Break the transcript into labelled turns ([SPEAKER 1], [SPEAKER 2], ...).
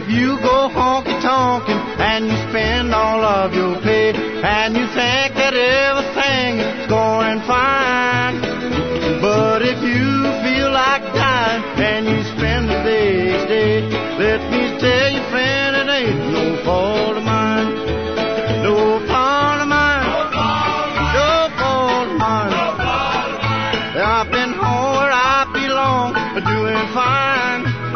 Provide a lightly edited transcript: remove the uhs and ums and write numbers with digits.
[SPEAKER 1] if you go honky-tonkin' and you spend all of your pay and you think that everything is going fine, but if you feel like dying and you spend the next day, let me tell you, friend, it ain't no fault of mine. No fault of mine. No fault of mine. I've been home where I belong, doing fine.